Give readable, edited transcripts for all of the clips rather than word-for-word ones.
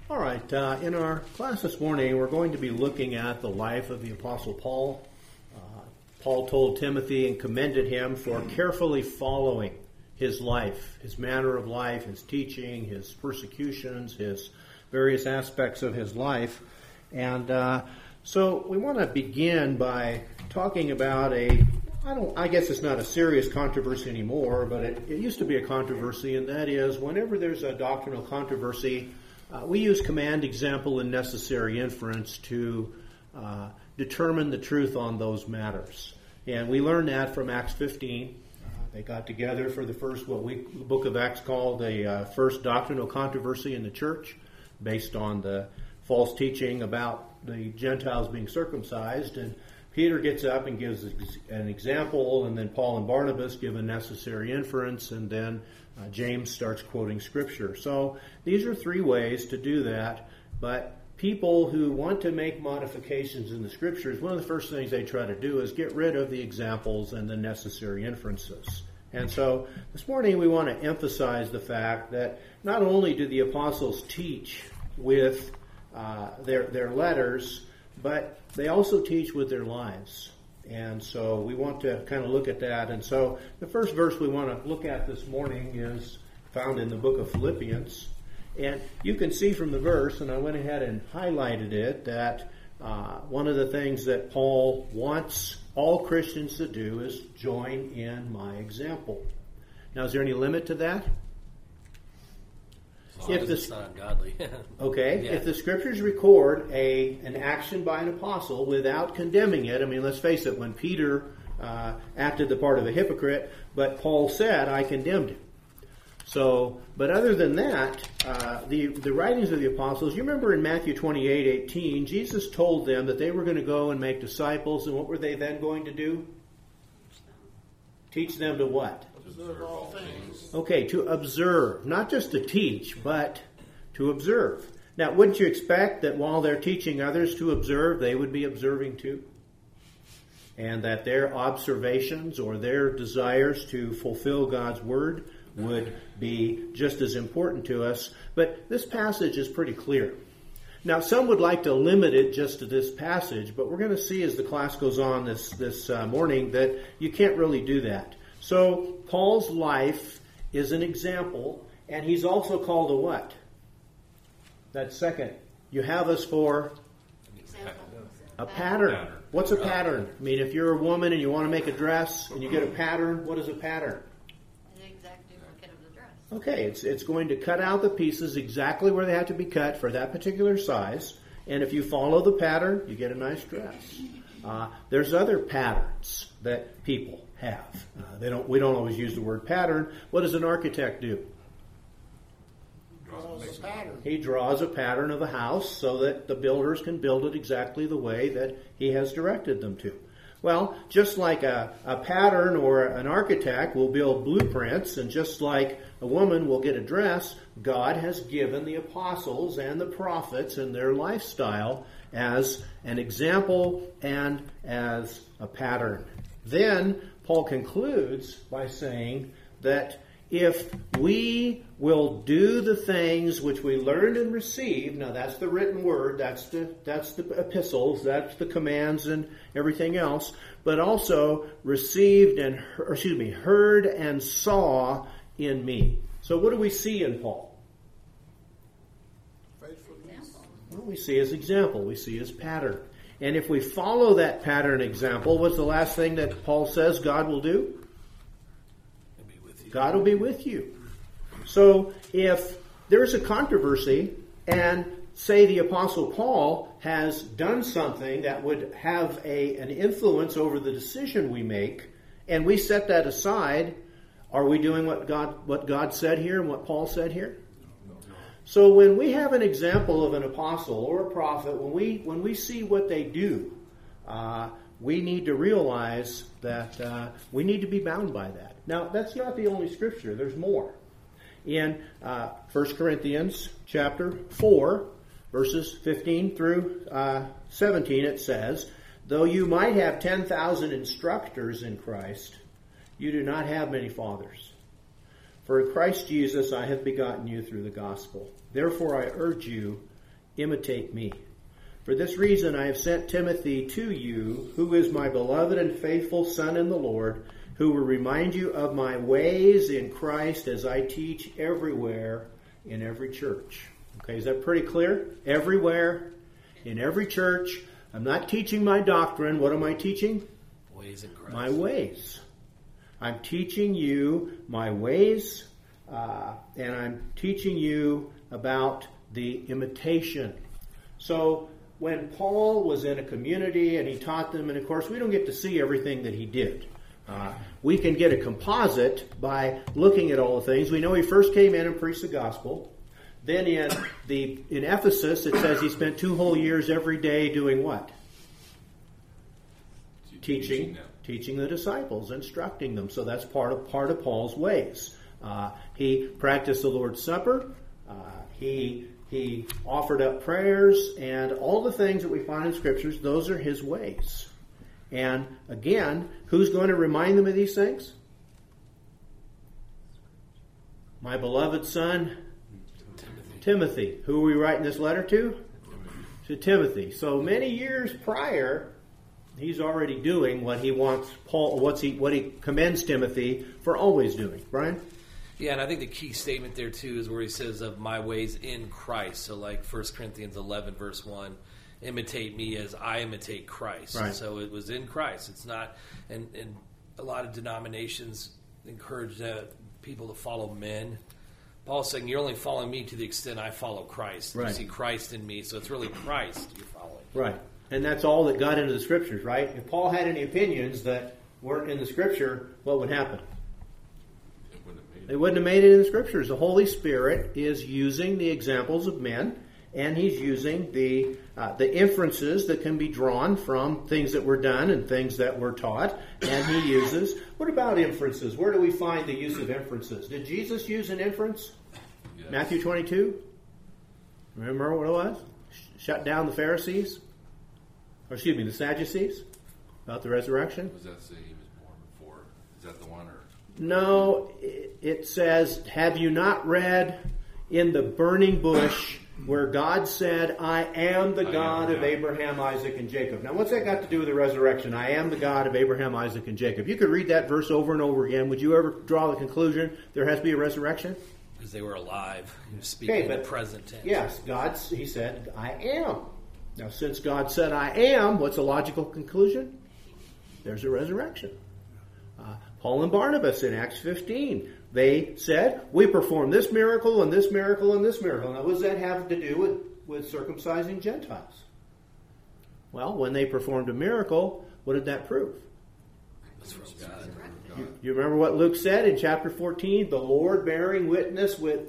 All right, in our class this morning, we're going to be looking at the life of the Apostle Paul. Paul told Timothy and commended him for carefully following his life, his manner of life, his teaching, his persecutions, his various aspects of his life. And so we want to begin by talking about I guess it's not a serious controversy anymore, but it used to be a controversy, and that is whenever there's a doctrinal controversy, we use command, example, and necessary inference to determine the truth on those matters. And we learned that from Acts 15. They got together for the first, the book of Acts called a first doctrinal controversy in the church, based on the false teaching about the Gentiles being circumcised. And Peter gets up and gives an example, and then Paul and Barnabas give a necessary inference, and then James starts quoting Scripture. So these are three ways to do that, but people who want to make modifications in the Scriptures, one of the first things they try to do is get rid of the examples and the necessary inferences. And so this morning we want to emphasize the fact that not only do the apostles teach with their letters, but they also teach with their lives. And so we want to kind of look at that. And so the first verse we want to look at this morning is found in the book of Philippians. And you can see from the verse, and I went ahead and highlighted it, that one of the things that Paul wants all Christians to do is join in my example. Now, is there any limit to that? If it's not ungodly. Okay. Yeah. If the Scriptures record an action by an apostle without condemning it, I mean, let's face it, when Peter acted the part of a hypocrite, but Paul said, I condemned him. So, but other than that, the writings of the apostles, you remember in Matthew 28:18, Jesus told them that they were going to go and make disciples, and what were they then going to do? Teach them to what? Observe all things. Okay, to observe. Not just to teach, but to observe. Now, wouldn't you expect that while they're teaching others to observe, they would be observing too? And that their observations or their desires to fulfill God's Word would be just as important to us. But this passage is pretty clear. Now, some would like to limit it just to this passage, but we're going to see as the class goes on this morning that you can't really do that. So, Paul's life is an example, and he's also called a what? That's second. You have us for a pattern. What's a pattern? I mean, if you're a woman and you want to make a dress and you get a pattern, what is a pattern? An exact duplicate of the dress. Okay, it's going to cut out the pieces exactly where they have to be cut for that particular size. And if you follow the pattern, you get a nice dress. There's other patterns that people have. We don't always use the word pattern. What does an architect do? Draws a pattern. He draws a pattern of a house so that the builders can build it exactly the way that he has directed them to. Well, just like a pattern or an architect will build blueprints, and just like a woman will get a dress, God has given the apostles and the prophets and their lifestyle as an example and as a pattern. Then Paul concludes by saying that if we will do the things which we learned and received, now that's the written word, that's the epistles, that's the commands and everything else, but also received and heard and saw in me. So what do we see in Paul? Faithfulness. Well, we see his example, we see his pattern. And if we follow that pattern example, what's the last thing that Paul says God will do? God will be with you. So if there's a controversy and say the Apostle Paul has done something that would have an influence over the decision we make, and we set that aside, are we doing what God said here and what Paul said here? No. So when we have an example of an apostle or a prophet, when we see what they do, we need to realize that we need to be bound by that. Now, that's not the only scripture. There's more. In 1 Corinthians chapter 4, verses 15 through 17, it says, though you might have 10,000 instructors in Christ, you do not have many fathers. For in Christ Jesus I have begotten you through the gospel. Therefore I urge you, imitate me. For this reason I have sent Timothy to you, who is my beloved and faithful son in the Lord, who will remind you of my ways in Christ as I teach everywhere in every church. Okay, is that pretty clear? Everywhere, in every church. I'm not teaching my doctrine. What am I teaching? Ways in Christ. My ways. I'm teaching you my ways, and I'm teaching you about the imitation. So when Paul was in a community and he taught them, and of course we don't get to see everything that he did. We can get a composite by looking at all the things. We know he first came in and preached the gospel. Then in Ephesus, it says he spent 2 whole years every day doing what? Teaching the disciples, instructing them. So that's part of Paul's ways. He practiced the Lord's Supper. He offered up prayers, and all the things that we find in Scriptures, those are his ways. And again, who's going to remind them of these things? My beloved son, Timothy. Who are we writing this letter to? To Timothy. So many years prior, he's already doing what he wants Paul, what he commends Timothy for always doing. Brian? Yeah, and I think the key statement there too is where he says of my ways in Christ. So like 1 Corinthians 11 verse 1, imitate me as I imitate Christ. Right. So it was in Christ. It's not, and a lot of denominations encourage people to follow men. Paul's saying you're only following me to the extent I follow Christ. Right. You see Christ in me, so it's really Christ you're following. Right. And that's all that got into the Scriptures, right? If Paul had any opinions that weren't in the Scripture, what would happen? They wouldn't have made it in the Scriptures. The Holy Spirit is using the examples of men, and he's using the inferences that can be drawn from things that were done and things that were taught, and he uses. What about inferences? Where do we find the use of inferences? Did Jesus use an inference? Yes. Matthew 22? Remember what it was? Shut down the Pharisees? Or excuse me, the Sadducees? About the resurrection? Was that say he was born before? Is that the one? Or No, it says, have you not read in the burning bush where God said, I am the God of Abraham, Isaac, and Jacob. Now, what's that got to do with the resurrection? I am the God of Abraham, Isaac, and Jacob. You could read that verse over and over again. Would you ever draw the conclusion there has to be a resurrection? Because they were alive. He was speaking in the present tense. Yes, he said, I am. Now, since God said, I am, what's the logical conclusion? There's a resurrection. Paul and Barnabas in Acts 15, they said, we perform this miracle and this miracle and this miracle. Now, what does that have to do with circumcising Gentiles? Well, when they performed a miracle, what did that prove? That's from God. You remember what Luke said in chapter 14? The Lord bearing witness with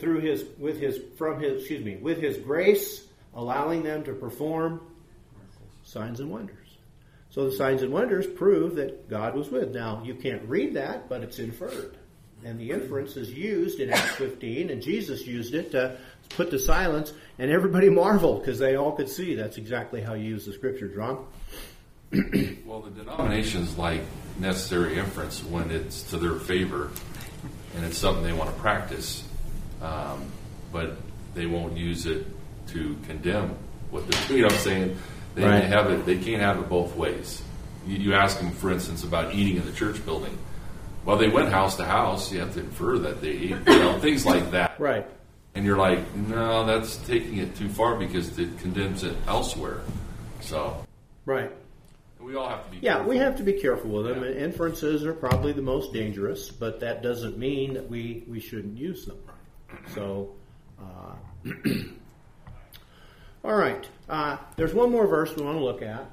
his grace, allowing them to perform signs and wonders. So the signs and wonders prove that God was with. Now, you can't read that, but it's inferred. And the inference is used in Acts 15, and Jesus used it to put to silence, and everybody marveled because they all could see that's exactly how you use the Scriptures, Ron. Well, the denominations like necessary inference when it's to their favor, and it's something they want to practice, but they won't use it to condemn what they're doing. You know what I'm saying? They can't have it both ways. You ask them, for instance, about eating in the church building. Well, they went house to house. You have to infer that they ate, things like that. Right. And you're like, no, that's taking it too far because it condemns it elsewhere. So, right. We all have to be careful. Yeah, we have to be careful with them. Yeah. Inferences are probably the most dangerous, but that doesn't mean that we shouldn't use them. So, all right. There's one more verse we want to look at.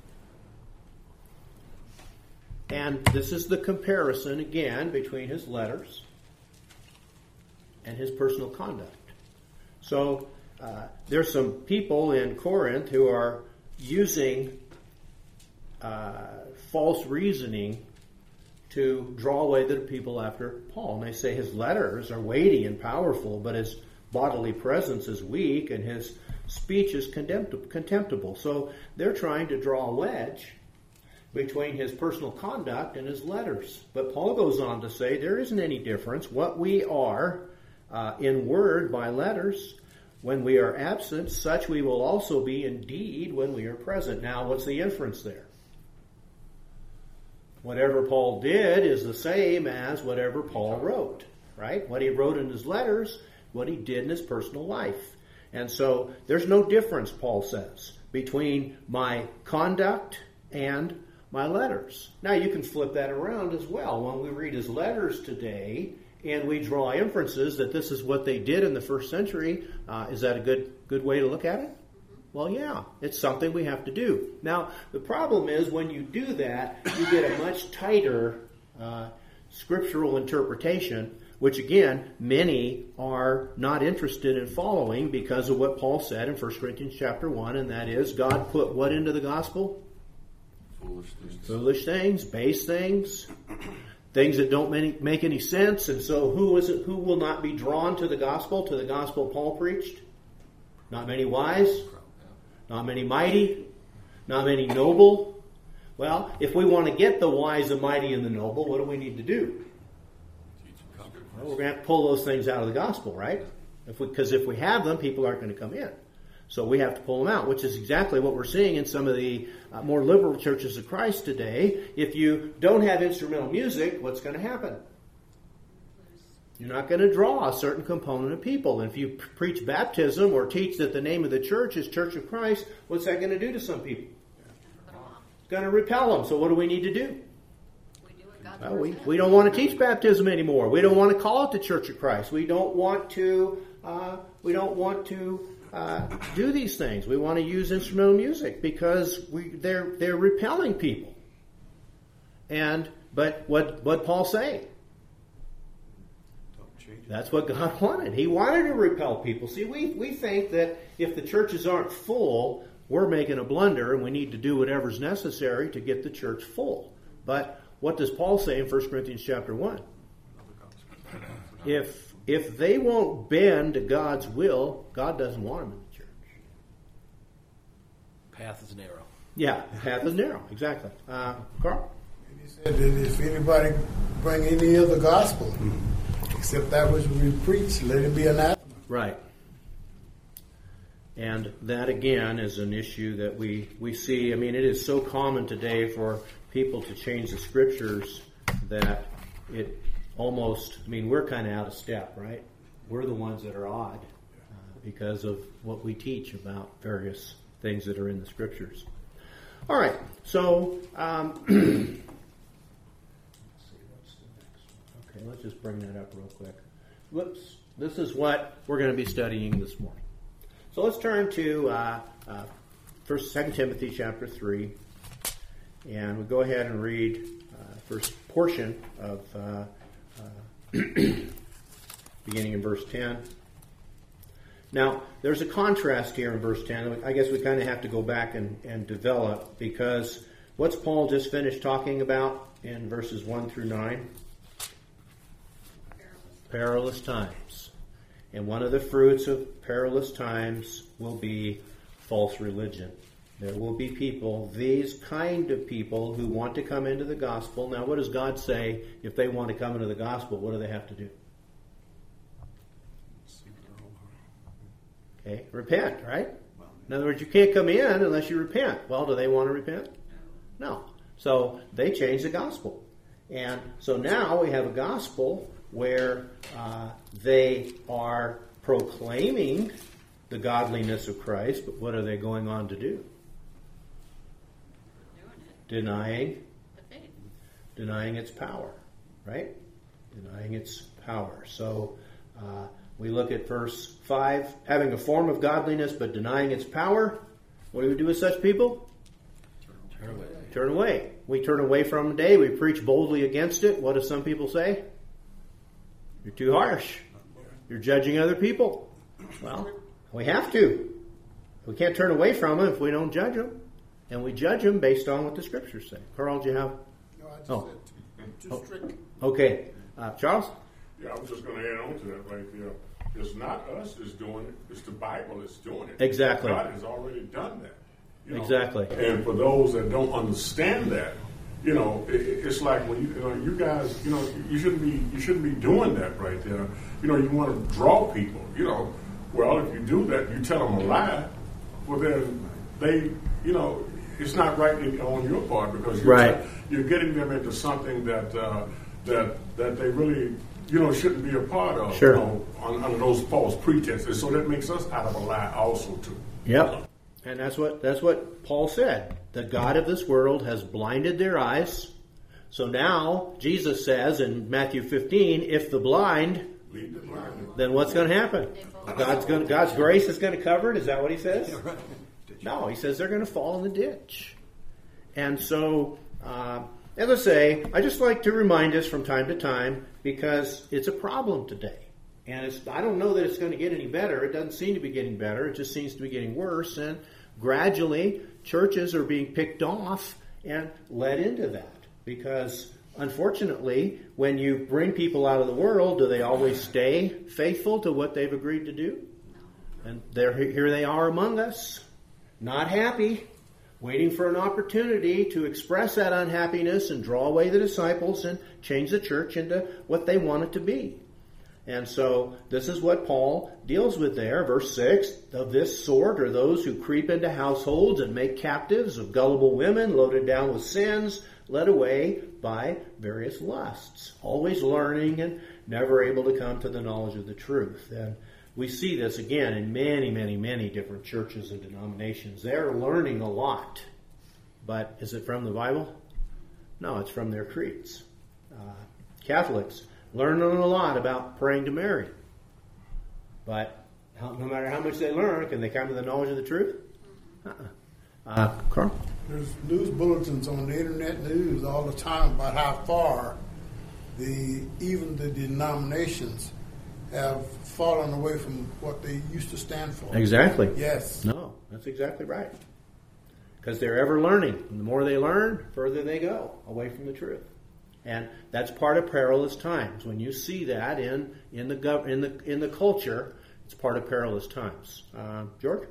And this is the comparison, again, between his letters and his personal conduct. So, there's some people in Corinth who are using false reasoning to draw away the people after Paul. And they say his letters are weighty and powerful, but his bodily presence is weak and his speech is contemptible. So they're trying to draw a wedge between his personal conduct and his letters. But Paul goes on to say there isn't any difference. What we are in word by letters, when we are absent, such we will also be indeed when we are present. Now, what's the inference there? Whatever Paul did is the same as whatever Paul wrote, right? What he wrote in his letters, what he did in his personal life. And so there's no difference, Paul says, between my conduct and my letters. Now, you can flip that around as well. When we read his letters today and we draw inferences that this is what they did in the first century, is that a good way to look at it? Well, yeah, it's something we have to do. Now, the problem is when you do that, you get a much tighter scriptural interpretation, which again, many are not interested in following because of what Paul said in 1 Corinthians chapter 1, and that is God put what into the gospel? Foolish things, base things, things that don't make any sense. And so who will not be drawn to the gospel Paul preached? Not many wise, not many mighty, not many noble. Well, if we want to get the wise, the mighty, and the noble, what do we need to do? Well, we're going to have to pull those things out of the gospel, right? Because if we have them, people aren't going to come in. So we have to pull them out, which is exactly what we're seeing in some of the more liberal churches of Christ today. If you don't have instrumental music, what's going to happen? You're not going to draw a certain component of people. And if you preach baptism or teach that the name of the church is Church of Christ, what's that going to do to some people? It's going to repel them. So what do we need to do? Well, we don't want to teach baptism anymore. We don't want to call it the Church of Christ. We don't want to do these things. We want to use instrumental music because they're repelling people. But what Paul say? That's what God wanted. He wanted to repel people. See, we think that if the churches aren't full, we're making a blunder and we need to do whatever's necessary to get the church full. But what does Paul say in 1 Corinthians chapter 1? If they won't bend to God's will, God doesn't want them in the church. Path is narrow. Yeah, the path is narrow. Exactly. Carl? And he said that if anybody bring any other gospel, except that which we preach, let it be anathema. Right. And that, again, is an issue that we see. I mean, it is so common today for people to change the scriptures that it almost, we're kind of out of step, right? We're the ones that are odd because of what we teach about various things that are in the scriptures. All right, so let's see, what's the next one? Okay, let's just bring that up real quick. Whoops, this is what we're going to be studying this morning. So let's turn to 2 Timothy chapter 3, and we'll go ahead and read first portion of beginning in verse 10. Now, there's a contrast here in verse 10. I guess we kind of have to go back and develop, because what's Paul just finished talking about in verses 1 through 9? Perilous times. And one of the fruits of perilous times will be false religion. There will be people, these kind of people, who want to come into the gospel. Now, what does God say if they want to come into the gospel? What do they have to do? Okay, repent, right? In other words, you can't come in unless you repent. Well, do they want to repent? No. So they change the gospel. And so now we have a gospel where they are proclaiming the godliness of Christ, but what are they going on to do? Denying its power, right? Denying its power. So we look at verse 5, having a form of godliness but denying its power. What do we do with such people? Turn away. We turn away from them today. We preach boldly against it. What do some people say? You're too harsh. You're judging other people. Well, we have to. We can't turn away from them if we don't judge them. And we judge them based on what the scriptures say. Carl, do you have? No, I just said too strict. Okay. Charles? Yeah, I was just going to add on to that right there. It's not us that's doing it. It's the Bible that's doing it. Exactly. God has already done that. Exactly. And for those that don't understand that, it's like when you guys, you shouldn't be doing that right there. You want to draw people, Well, if you do that, you tell them a lie, well then they, it's not right on your part because you're getting them into something that they really, shouldn't be a part of, Sure. Under those false pretenses. So that makes us out of a lie also too. Yep. And that's what Paul said. The God of this world has blinded their eyes. So now Jesus says in Matthew 15, if the blind, Lead the blind. then what's going to happen? God's grace is going to cover it. Is that what he says? No, he says they're going to fall in the ditch. And so, as I say, I just like to remind us from time to time because it's a problem today. And I don't know that it's going to get any better. It doesn't seem to be getting better. It just seems to be getting worse. And gradually, churches are being picked off and led into that. Because, unfortunately, when you bring people out of the world, do they always stay faithful to what they've agreed to do? And here they are among us, not happy, waiting for an opportunity to express that unhappiness and draw away the disciples and change the church into what they want it to be. And so this is what Paul deals with there. Verse 6, of this sort are those who creep into households and make captives of gullible women, loaded down with sins, led away by various lusts, always learning and never able to come to the knowledge of the truth. And we see this again in many, many, many different churches and denominations. They're learning a lot. But is it from the Bible? No, it's from their creeds. Catholics learning a lot about praying to Mary. But no matter how much they learn, can they come to the knowledge of the truth? Carl? There's news bulletins on the internet news all the time about how far even the denominations have fallen away from what they used to stand for. Exactly. Yes. No, that's exactly right. Because they're ever learning. And the more they learn, further they go away from the truth. And that's part of perilous times. When you see that in the culture, it's part of perilous times. George?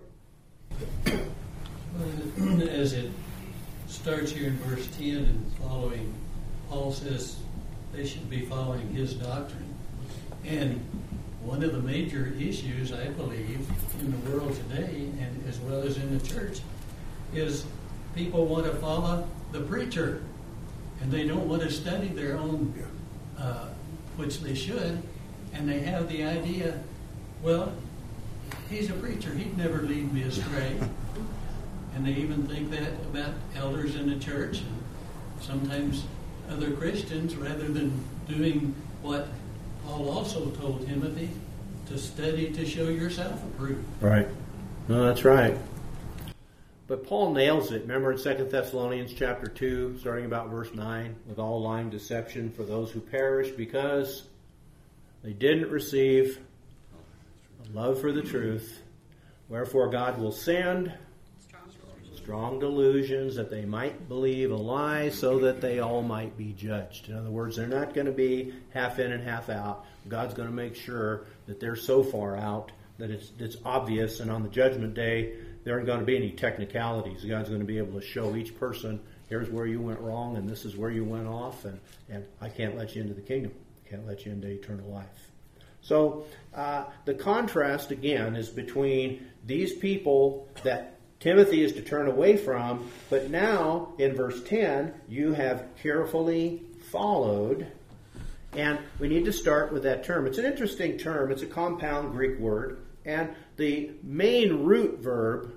As it starts here in verse 10 and following, Paul says they should be following his doctrine. And one of the major issues, I believe, in the world today, and as well as in the church, is people want to follow the preacher. And they don't want to study their own, which they should. And they have the idea, well, he's a preacher. He'd never lead me astray. And they even think that about elders in the church and sometimes other Christians, rather than doing what Paul also told Timothy, to study to show yourself approved. Right. No, that's right. But Paul nails it. Remember in 2 Thessalonians chapter 2, starting about verse 9, with all lying deception for those who perish because they didn't receive a love for the truth. Wherefore God will send strong delusions that they might believe a lie so that they all might be judged. In other words, they're not going to be half in and half out. God's going to make sure that they're so far out that it's obvious, and on the judgment day, there aren't going to be any technicalities. God's going to be able to show each person, here's where you went wrong, and this is where you went off, and I can't let you into the kingdom. I can't let you into eternal life. So the contrast, again, is between these people that Timothy is to turn away from, but now, in verse 10, you have carefully followed. And we need to start with that term. It's an interesting term. It's a compound Greek word. And the main root verb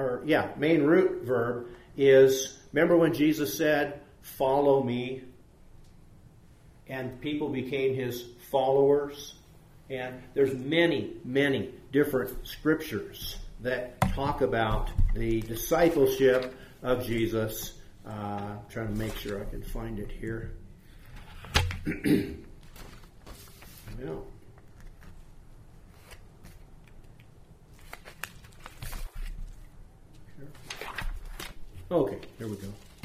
is, remember when Jesus said, follow me? And people became his followers. And there's many, many different scriptures that talk about the discipleship of Jesus. I'm trying to make sure I can find it here. No. Okay, here we go.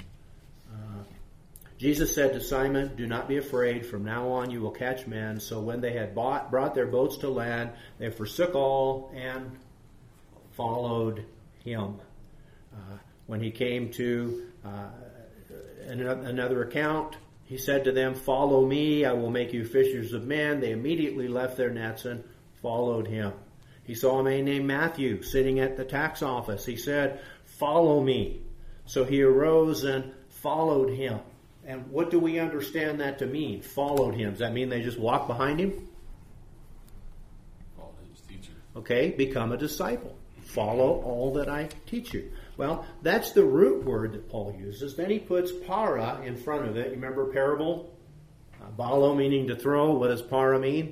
Jesus said to Simon, do not be afraid. From now on you will catch men. So when they had brought their boats to land, they forsook all and followed him. When he came to another account, he said to them, follow me, I will make you fishers of men. They immediately left their nets and followed him. He saw a man named Matthew sitting at the tax office. He said, "Follow me." So he arose and followed him. And what do we understand that to mean? Followed him. Does that mean they just walked behind him? Follow his teacher. Okay, become a disciple. Follow all that I teach you. Well, that's the root word that Paul uses. Then he puts para in front of it. You remember parable? Balo meaning to throw. What does para mean?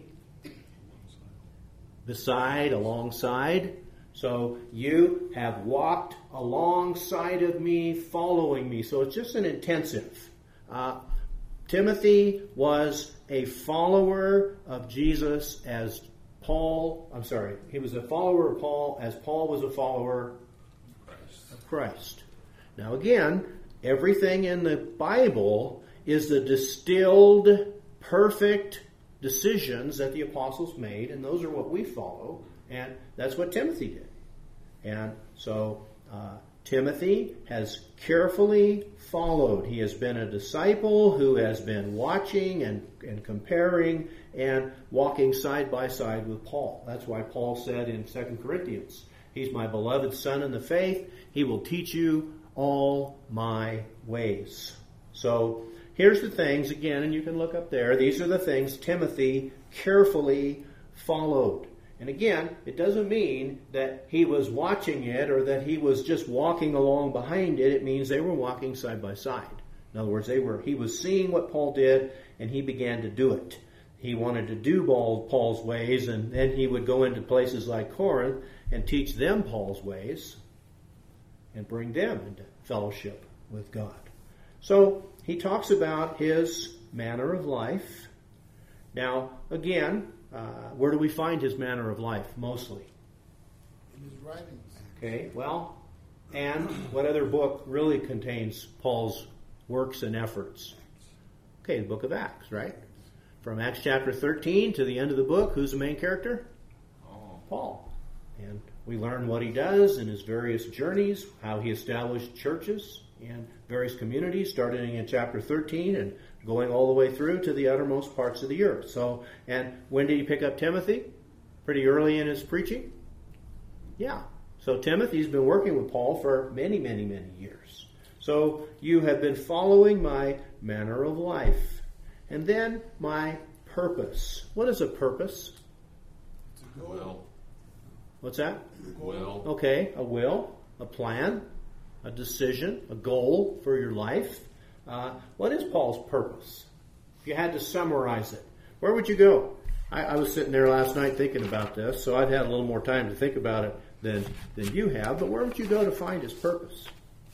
Beside, alongside. So you have walked alongside of me, following me. So it's just an intensive. Timothy was a follower of Jesus as Paul, he was a follower of Paul as Paul was a follower of Christ. Now again, everything in the Bible is the distilled, perfect decisions that the apostles made, and those are what we follow, and that's what Timothy did. And so Timothy has carefully followed. He has been a disciple who has been watching and comparing and walking side by side with Paul. That's why Paul said in 2 Corinthians, "He's my beloved son in the faith. He will teach you all my ways." So here's the things, again, and you can look up there. These are the things Timothy carefully followed. And again, it doesn't mean that he was watching it or that he was just walking along behind it. It means they were walking side by side. In other words, he was seeing what Paul did, and he began to do it. He wanted to do Paul's ways, and then he would go into places like Corinth and teach them Paul's ways and bring them into fellowship with God. So he talks about his manner of life. Now, again, where do we find his manner of life mostly? In his writings. Okay, well, and what other book really contains Paul's works and efforts? Okay, the book of Acts, right? From Acts chapter 13 to the end of the book, who's the main character? Paul. And we learn what he does in his various journeys, how he established churches in various communities, starting in chapter 13 and going all the way through to the uttermost parts of the earth. So, and when did he pick up Timothy? Pretty early in his preaching? Yeah. So Timothy's been working with Paul for many, many, many years. So you have been following my manner of life. And then my purpose. What is a purpose? Will. What's that? Will. Okay, a will, a plan, a decision, a goal for your life. What is Paul's purpose? If you had to summarize it, where would you go? I was sitting there last night thinking about this, so I've had a little more time to think about it than you have, but where would you go to find his purpose?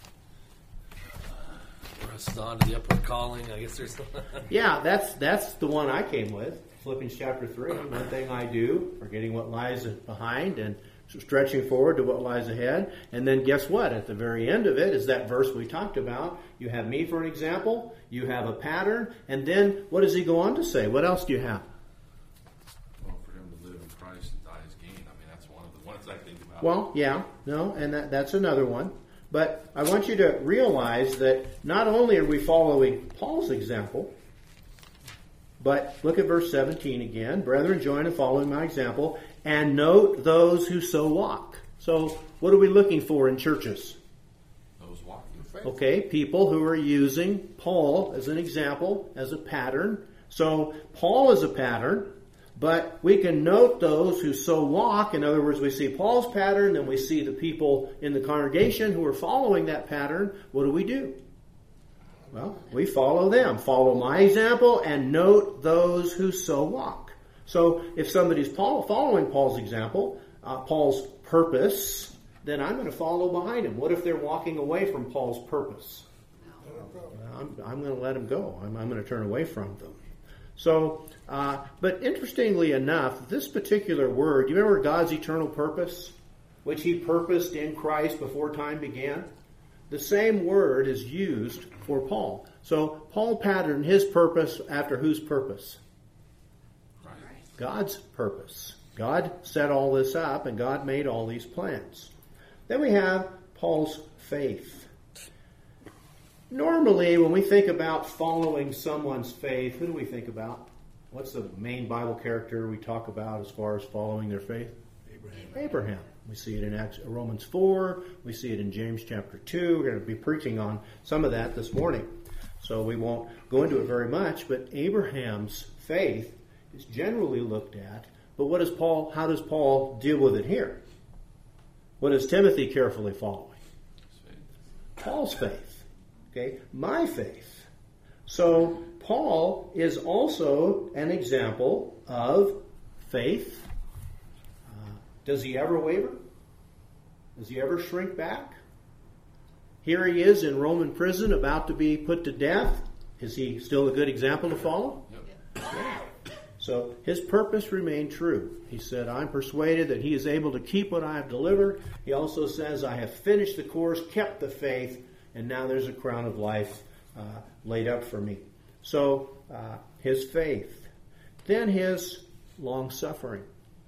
Press on to the upward calling. I guess there's... Yeah, that's the one I came with. Philippians chapter 3, one thing I do, forgetting what lies behind and stretching forward to what lies ahead. And then guess what? At the very end of it is that verse we talked about. You have me for an example. You have a pattern. And then what does he go on to say? What else do you have? Well, for him to live in Christ and die is gain. I mean, that's one of the ones I think about. Well, yeah, no, and that's another one. But I want you to realize that not only are we following Paul's example, but look at verse 17 again. Brethren, join in following my example, and note those who so walk. So what are we looking for in churches? Those walking. Okay, people who are using Paul as an example, as a pattern. So Paul is a pattern, but we can note those who so walk. In other words, we see Paul's pattern, then we see the people in the congregation who are following that pattern. What do? Well, we follow them. Follow my example and note those who so walk. So if somebody's following Paul's example, Paul's purpose, then I'm going to follow behind him. What if they're walking away from Paul's purpose? I'm going to let them go. I'm going to turn away from them. So, but interestingly enough, this particular word, you remember God's eternal purpose, which he purposed in Christ before time began? The same word is used for Paul. So Paul patterned his purpose after whose purpose? Right. God's purpose. God set all this up and God made all these plans. Then we have Paul's faith. Normally, when we think about following someone's faith, who do we think about? What's the main Bible character we talk about as far as following their faith? Abraham. We see it in Romans 4. We see it in James chapter 2. We're going to be preaching on some of that this morning. So we won't go into it very much, but Abraham's faith is generally looked at. But how does Paul deal with it here? What is Timothy carefully following? Paul's faith. Okay? My faith. So Paul is also an example of faith. Does he ever waver? Does he ever shrink back? Here he is in Roman prison about to be put to death. Is he still a good example to follow? Yep. Yeah. So his purpose remained true. He said, I'm persuaded that he is able to keep what I have delivered. He also says, I have finished the course, kept the faith, and now there's a crown of life laid up for me. So his faith. Then his long-suffering.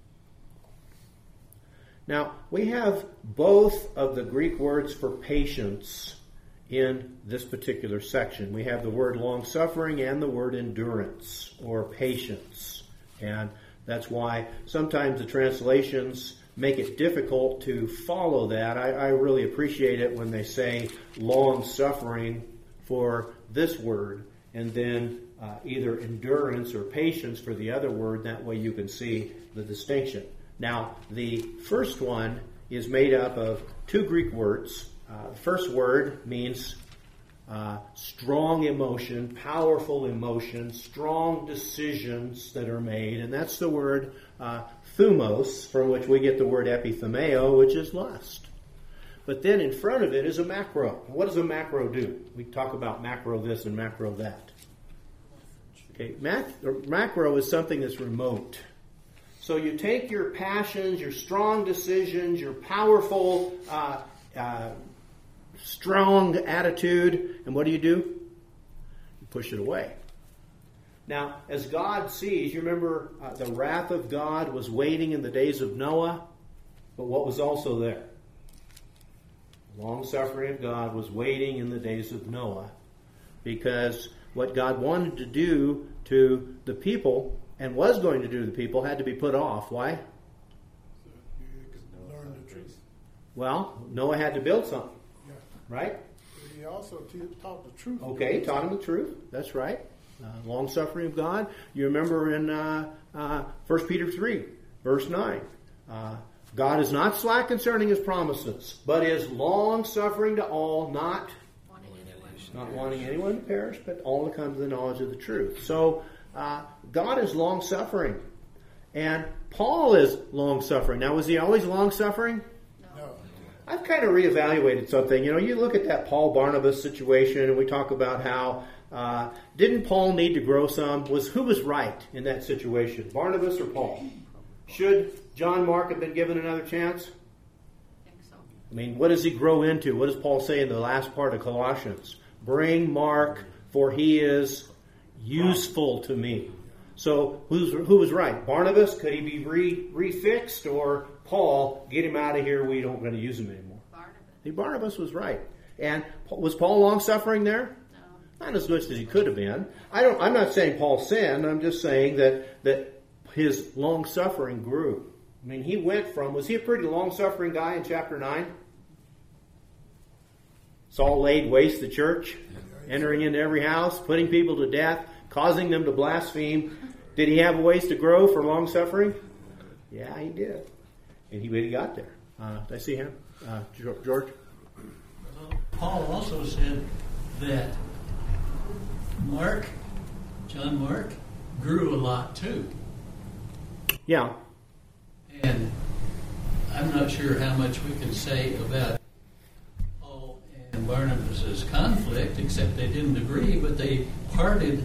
Now, we have both of the Greek words for patience in this particular section. We have the word long-suffering and the word endurance or patience. And that's why sometimes the translations make it difficult to follow that. I really appreciate it when they say long-suffering for this word and then either endurance or patience for the other word. That way you can see the distinction. Now, the first one is made up of two Greek words. The first word means strong emotion, powerful emotion, strong decisions that are made. And that's the word thumos, from which we get the word epithumeo, which is lust. But then in front of it is a macro. What does a macro do? We talk about macro this and macro that. Okay, macro is something that's remote. So you take your passions, your strong decisions, your powerful, strong attitude, and what do? You push it away. Now, as God sees, you remember the wrath of God was waiting in the days of Noah, but what was also there? The long-suffering of God was waiting in the days of Noah, because what God wanted to do to the people and was going to do to the people had to be put off. Why? Learn the truth. Well, Noah had to build something, Yeah. right? He also taught the truth. Okay, he taught him the truth. That's right. Long-suffering of God. You remember in 1 Peter 3, verse 9. God is not slack concerning his promises, but is long-suffering to all, not wanting anyone to perish, but all to come to the knowledge of the truth. So, God is long-suffering. And Paul is long-suffering. Now, was he always long-suffering? No. I've kind of reevaluated something. You know, you look at that Paul-Barnabas situation, and we talk about how didn't Paul need to grow some? Who was right in that situation, Barnabas or Paul? Should John Mark have been given another chance? I think so. I mean, what does he grow into? What does Paul say in the last part of Colossians? Bring Mark, for he is useful to me. So who was right? Barnabas, could he be refixed? Or Paul, get him out of here, we don't going to use him anymore? Barnabas was right. And was Paul long-suffering there? No. Not as much as he could have been. I'm not saying Paul sinned. I'm just saying that his long-suffering grew. I mean, he went from, was he a pretty long-suffering guy in chapter 9? Saul laid waste the church, entering into every house, putting people to death, causing them to blaspheme. Did he have a ways to grow for long-suffering? Yeah, he did. And he got there. Did I see him? George? Paul also said that John Mark, grew a lot too. Yeah. And I'm not sure how much we can say about Paul and Barnabas' conflict, except they didn't agree, but they parted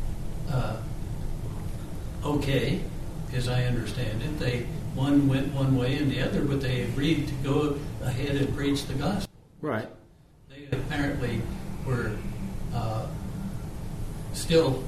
okay, as I understand it. One went one way and the other, but they agreed to go ahead and preach the gospel. Right. They apparently were still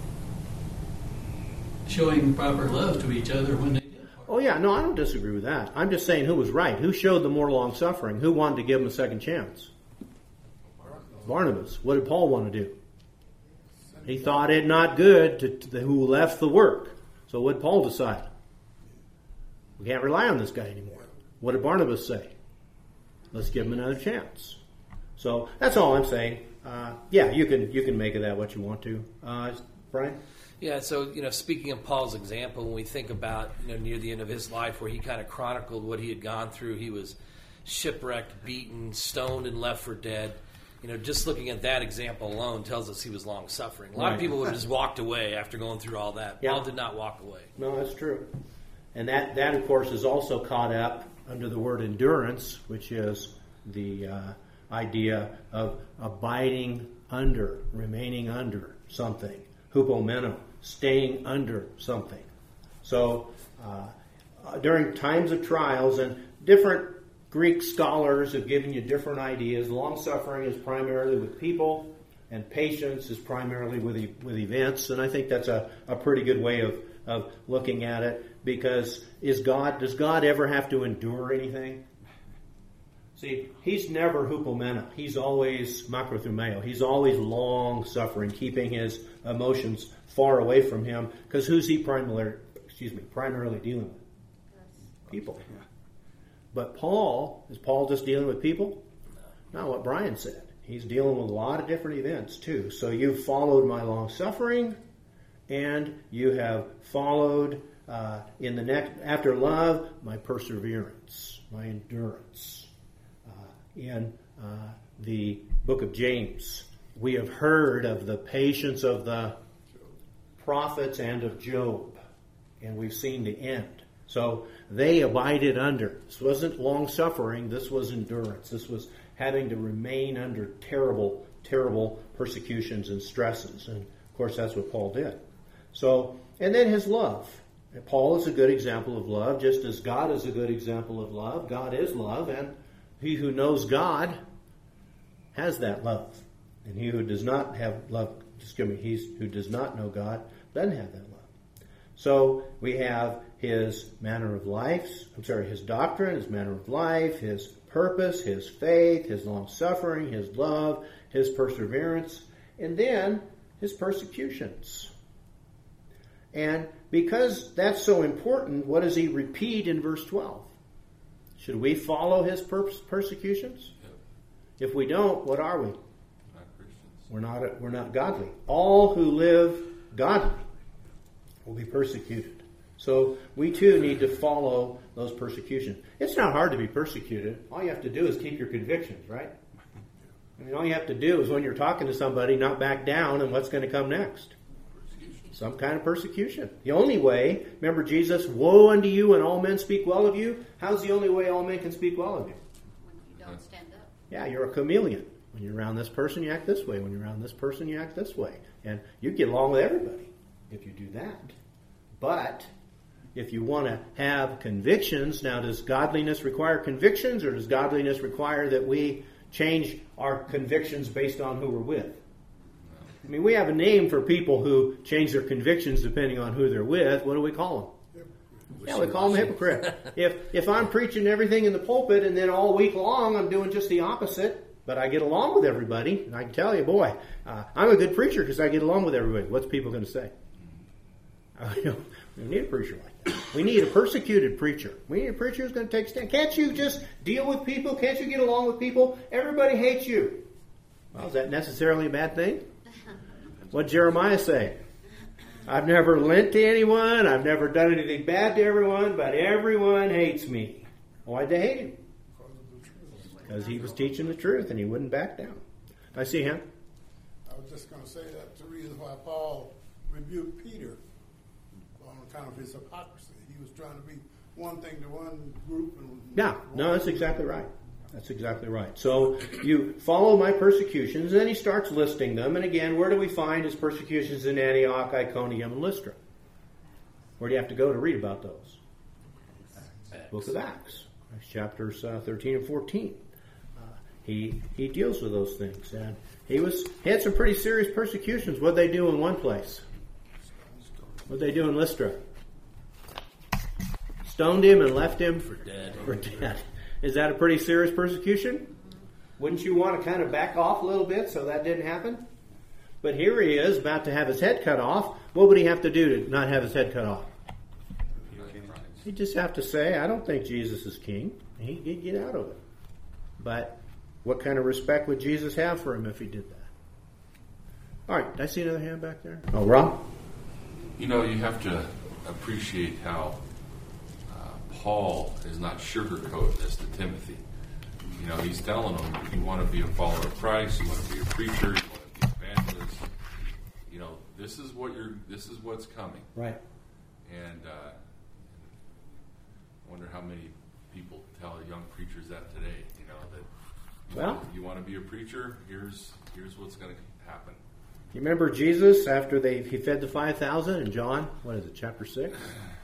showing proper love to each other when they did. Oh, yeah. No, I don't disagree with that. I'm just saying who was right. Who showed the more long-suffering? Who wanted to give him a second chance? Barnabas. What did Paul want to do? He thought it not good to who left the work. So what did Paul decide? We can't rely on this guy anymore. What did Barnabas say? Let's give him another chance. So that's all I'm saying. Yeah, you can make of that what you want to. Brian? Yeah, so, speaking of Paul's example, when we think about, near the end of his life where he kind of chronicled what he had gone through, he was shipwrecked, beaten, stoned, and left for dead. Just looking at that example alone tells us he was long-suffering. A lot of people would have just walked away after going through all that. Yeah. Paul did not walk away. No, that's true. And that of course, is also caught up under the word endurance, which is the idea of abiding under, remaining under something. Hupomeno, staying under something. So during times of trials, and different Greek scholars have given you different ideas. Long-suffering is primarily with people, and patience is primarily with events. And I think that's a pretty good way of looking at it, because does God ever have to endure anything? See, he's never hupomeno. He's always makrothumeo. He's always long-suffering, keeping his emotions far away from him, because who's he primarily dealing with? People. But Paul, is Paul just dealing with people? Not what Brian said. He's dealing with a lot of different events too. So you've followed my long suffering, and you have followed in the next after love my perseverance, my endurance. In the book of James, we have heard of the patience of the prophets and of Job, and we've seen the end. So they abided under. This wasn't long suffering. This was endurance. This was having to remain under terrible, terrible persecutions and stresses. And of course, that's what Paul did. So, and then his love. Paul is a good example of love, just as God is a good example of love. God is love, and he who knows God has that love. And he who does not have love, he who does not know God doesn't have that love. So we have his manner of life, his doctrine, his manner of life, his purpose, his faith, his long-suffering, his love, his perseverance, and then his persecutions. And because that's so important, what does he repeat in verse 12? Should we follow his persecutions? Yep. If we don't, what are we? Not Christians. We're not godly. All who live godly will be persecuted. So we too need to follow those persecutions. It's not hard to be persecuted. All you have to do is keep your convictions, right? I mean, all you have to do is when you're talking to somebody, not back down, and what's going to come next? Some kind of persecution. The only way, remember Jesus, woe unto you when all men speak well of you. How's the only way all men can speak well of you? When you don't stand up. Yeah, you're a chameleon. When you're around this person, you act this way. When you're around this person, you act this way. And you get along with everybody if you do that. But if you want to have convictions, now does godliness require convictions, or does godliness require that we change our convictions based on who we're with? I mean, we have a name for people who change their convictions depending on who they're with. What do we call them? Yeah, we call them hypocrite. If I'm preaching everything in the pulpit and then all week long I'm doing just the opposite, but I get along with everybody, and I can tell you, boy, I'm a good preacher because I get along with everybody. What's people going to say? We need a preacher like that. We need a persecuted preacher. We need a preacher who's going to take a stand. Can't you just deal with people? Can't you get along with people? Everybody hates you. Well, is that necessarily a bad thing? What did Jeremiah say? I've never lent to anyone. I've never done anything bad to everyone, but everyone hates me. Why'd they hate him? Because he was teaching the truth and he wouldn't back down. I see him. I was just going to say that's the reason why Paul rebuked Peter on account of his hypocrisy. He was trying to be one thing to one group. Yeah, no, that's exactly right. That's exactly right. So you follow my persecutions, and then he starts listing them. And again, where do we find his persecutions in Antioch, Iconium, and Lystra? Where do you have to go to read about those? Acts. Book of Acts, chapters 13 and 14. He deals with those things, and he had some pretty serious persecutions. What did they do in one place? What did they do in Lystra? Stoned him and left him For dead. For dead. Is that a pretty serious persecution? Wouldn't you want to kind of back off a little bit so that didn't happen? But here he is about to have his head cut off. What would he have to do to not have his head cut off? He'd just have to say, I don't think Jesus is king. He'd get out of it. But what kind of respect would Jesus have for him if he did that? All right, did I see another hand back there? Oh, Rob? You know, you have to appreciate how Paul is not sugarcoating this to Timothy. You know, he's telling him, if you want to be a follower of Christ, you want to be a preacher, you want to be an evangelist, you know, this is what's coming. Right. And I wonder how many people tell young preachers that today. You know, that you want to be a preacher, here's what's going to happen. You remember Jesus after he fed the 5,000 in John, chapter 6?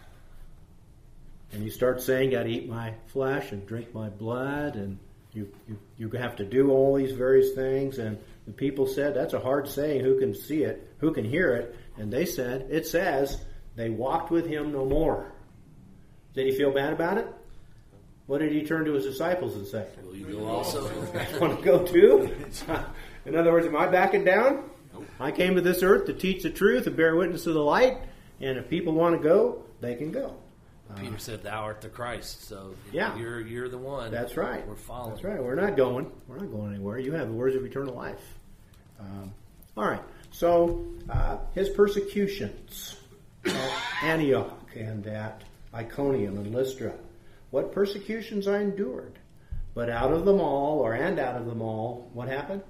And you start saying, got to eat my flesh and drink my blood, and you have to do all these various things. And the people said, that's a hard saying. Who can see it? Who can hear it? And they said, it says, they walked with him no more. Did he feel bad about it? What did he turn to his disciples and say? Will you go also? Want to go too? In other words, am I backing down? Nope. I came to this earth to teach the truth and bear witness to the light. And if people want to go, they can go. Peter said, "Thou art the Christ." So yeah, you're the one. That's right. We're following. That's right. We're not going anywhere. You have the words of eternal life. All right. So his persecutions at Antioch and at Iconium and Lystra. What persecutions I endured, but out of them all, what happened?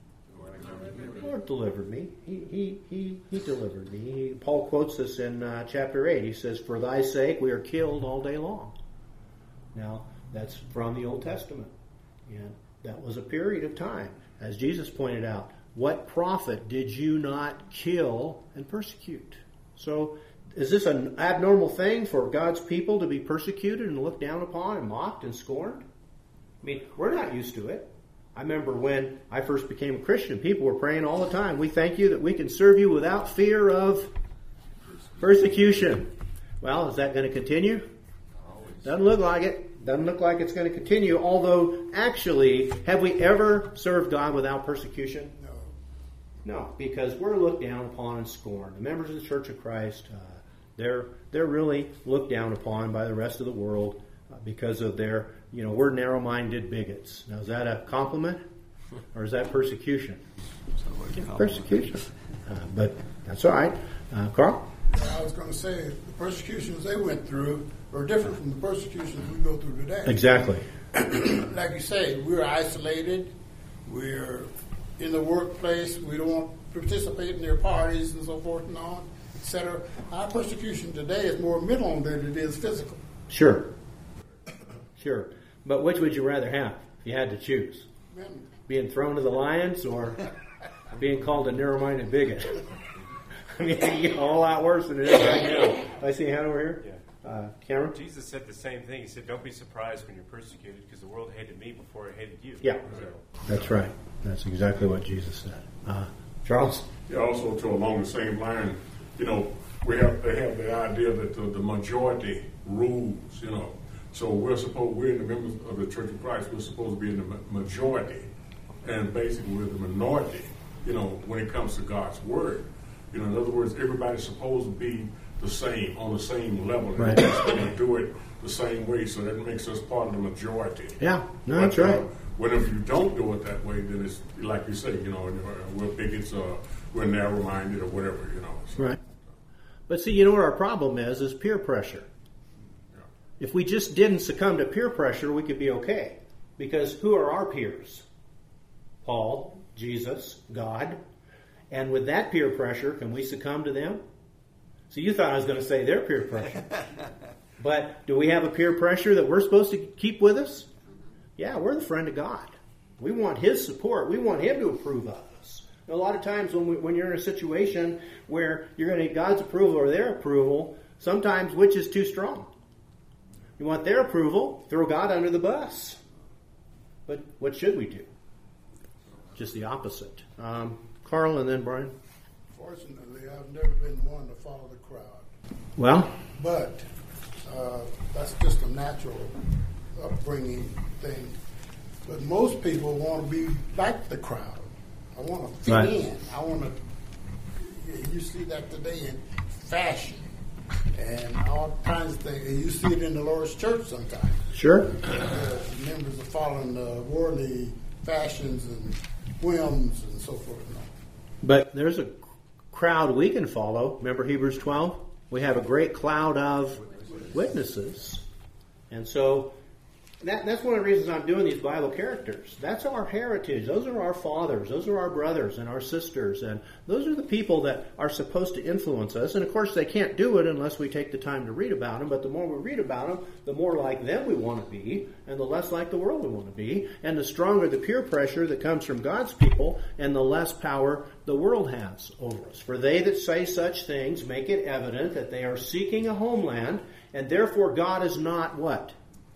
The Lord delivered me. He delivered me. Paul quotes this in chapter 8. He says, "For thy sake we are killed all day long." Now, that's from the Old Testament. And that was a period of time. As Jesus pointed out, what prophet did you not kill and persecute? So, is this an abnormal thing for God's people to be persecuted and looked down upon and mocked and scorned? I mean, we're not used to it. I remember when I first became a Christian, people were praying all the time, "We thank you that we can serve you without fear of persecution." Well, is that going to continue? Doesn't look like it. Doesn't look like it's going to continue. Although, actually, have we ever served God without persecution? No, because we're looked down upon and scorned. The members of the Church of Christ, they're really looked down upon by the rest of the world because of their, we're narrow-minded bigots. Now, is that a compliment or is that persecution? Persecution. But that's all right. Carl? I was going to say, the persecutions they went through are different from the persecutions we go through today. Exactly. Like you say, we're isolated. We're in the workplace. We don't participate in their parties and so forth and on, etc. Our persecution today is more mental than it is physical. Sure. But which would you rather have if you had to choose? Being thrown to the lions or being called a narrow-minded bigot? I mean, you get a whole lot worse than it is right now. I see a hand over here. Yeah. Cameron? Jesus said the same thing. He said, "Don't be surprised when you're persecuted because the world hated me before it hated you." Yeah. That's right. That's exactly what Jesus said. Charles? Yeah, also along the same line, they have the idea that the majority rules, So we're in the members of the Church of Christ, we're supposed to be in the majority. And basically we're the minority, when it comes to God's Word. In other words, everybody's supposed to be the same, on the same level. Right. And we're supposed to do it the same way, so that makes us part of the majority. Yeah, no, that's right. If you don't do it that way, then it's like you say, we're bigots or we're narrow-minded or whatever, So. Right. But see, what our problem is peer pressure. If we just didn't succumb to peer pressure, we could be okay. Because who are our peers? Paul, Jesus, God. And with that peer pressure, can we succumb to them? So you thought I was going to say their peer pressure. But do we have a peer pressure that we're supposed to keep with us? Yeah, we're the friend of God. We want His support. We want Him to approve of us. A lot of times when you're in a situation where you're going to get God's approval or their approval, sometimes which is too strong? You want their approval, throw God under the bus. But what should we do? Just the opposite. Carl and then Brian. Fortunately, I've never been one to follow the crowd. Well? But that's just a natural upbringing thing. But most people want to be like the crowd. I want to fit in. I want to. You see that today in fashion. and all kinds of things. And you see it in the Lord's church sometimes. Sure. Members are following worldly fashions and whims and so forth. But there's a crowd we can follow. Remember Hebrews 12? We have a great cloud of witnesses. And so that's one of the reasons I'm doing these Bible characters. That's our heritage. Those are our fathers. Those are our brothers and our sisters. And those are the people that are supposed to influence us. And of course, they can't do it unless we take the time to read about them. But the more we read about them, the more like them we want to be, and the less like the world we want to be. And the stronger the peer pressure that comes from God's people, and the less power the world has over us. For they that say such things make it evident that they are seeking a homeland, and therefore God is not what?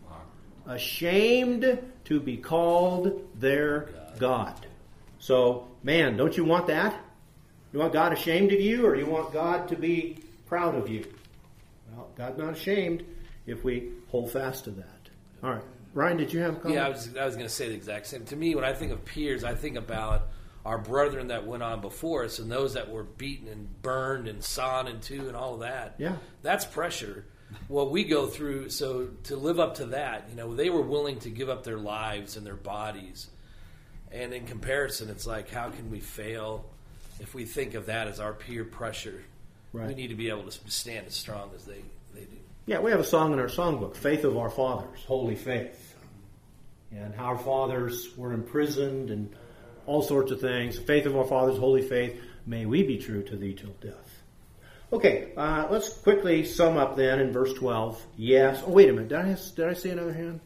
Ashamed to be called their God. So, man, don't you want that? You want God ashamed of you, or you want God to be proud of you? Well, God's not ashamed if we hold fast to that. All right. Ryan, did you have a comment? Yeah, I was going to say the exact same. To me, when I think of peers, I think about our brethren that went on before us and those that were beaten and burned and sawn in two and all of that. Yeah. That's pressure. What we go through, so to live up to that, they were willing to give up their lives and their bodies. And in comparison, it's like, how can we fail if we think of that as our peer pressure? Right. We need to be able to stand as strong as they do. Yeah, we have a song in our songbook, Faith of Our Fathers, Holy Faith. And how our fathers were imprisoned and all sorts of things. Faith of our fathers, holy faith, may we be true to thee till death. Okay, let's quickly sum up then in verse 12. Yes. Oh, wait a minute. Did I see another hand?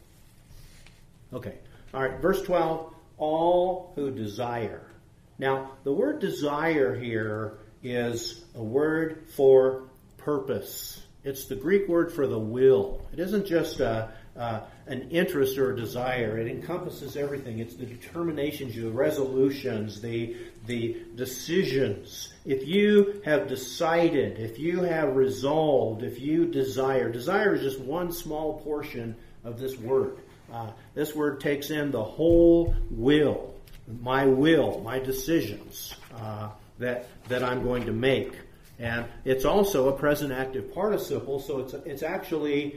Okay. All right, verse 12. All who desire. Now, the word desire here is a word for purpose. It's the Greek word for the will. It isn't just an interest or a desire. It encompasses everything. It's the determinations, the resolutions, the decisions. If you have decided, if you have resolved, if you desire is just one small portion of this word. This word takes in the whole will, my decisions that I'm going to make. And it's also a present active participle, so it's actually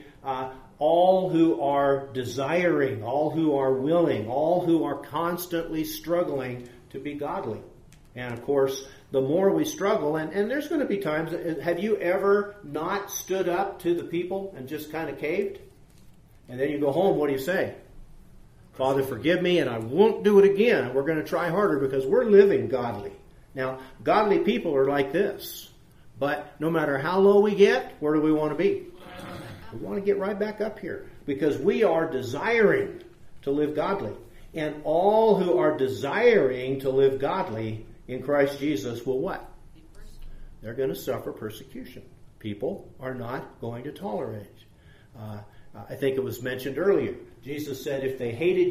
all who are desiring, all who are willing, all who are constantly struggling to be godly. And of course, the more we struggle, and there's going to be times, have you ever not stood up to the people and just kind of caved? And then you go home, what do you say? Father, forgive me, and I won't do it again. We're going to try harder because we're living godly. Now, godly people are like this. But no matter how low we get, where do we want to be? We want to get right back up here because we are desiring to live godly. And all who are desiring to live godly in Christ Jesus will what? They're going to suffer persecution. People are not going to tolerate. I think it was mentioned earlier. Jesus said if they hated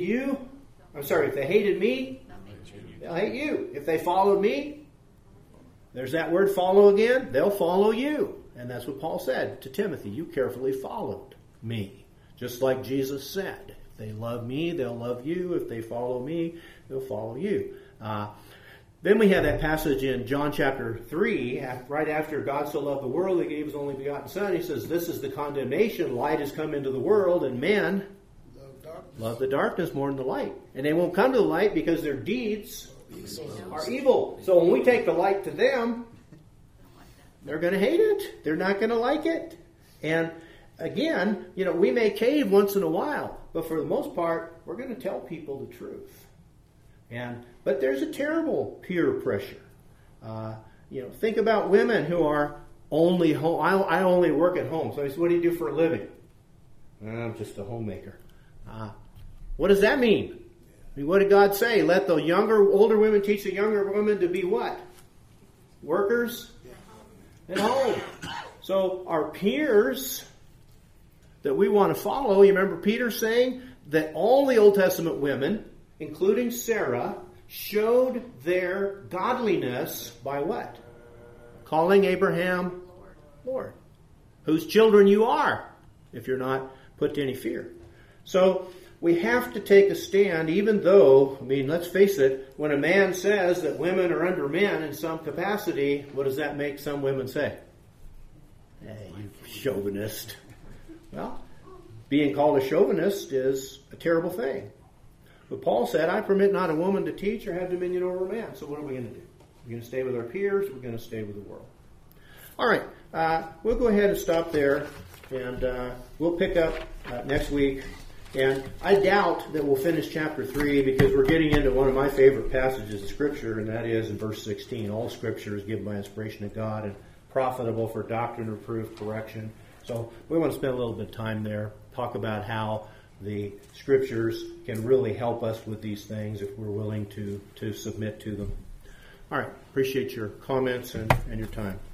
me, they'll hate you. If they followed me, there's that word follow again. They'll follow you. And that's what Paul said to Timothy. You carefully followed me. Just like Jesus said. If they love me, they'll love you. If they follow me, they'll follow you. Then we have that passage in John chapter 3. Right after God so loved the world, He gave His only begotten Son. He says, this is the condemnation. Light has come into the world, and men love the darkness more than the light. And they won't come to the light because their deeds are evil. So when we take the light to them, they're going to hate it. They're not going to like it. And again, we may cave once in a while, but for the most part, we're going to tell people the truth. But there's a terrible peer pressure. Think about women who are only home. I only work at home. So I said, what do you do for a living? I'm just a homemaker. What does that mean? I mean, what did God say? Let the older women teach the younger women to be what? Workers at home. So our peers that we want to follow, you remember Peter saying that all the Old Testament women, including Sarah, showed their godliness by what? Calling Abraham Lord. Whose children you are, if you're not put to any fear. So we have to take a stand, even though, let's face it, when a man says that women are under men in some capacity, what does that make some women say? Hey, you chauvinist. Well, being called a chauvinist is a terrible thing. But Paul said, I permit not a woman to teach or have dominion over a man. So what are we going to do? We're going to stay with our peers. We're going to stay with the world. All right. We'll go ahead and stop there. And we'll pick up next week. And I doubt that we'll finish chapter 3 because we're getting into one of my favorite passages of Scripture, and that is in verse 16. All Scripture is given by inspiration of God and profitable for doctrine, reproof, correction. So we want to spend a little bit of time there, talk about how the Scriptures can really help us with these things if we're willing to submit to them. All right. Appreciate your comments and your time.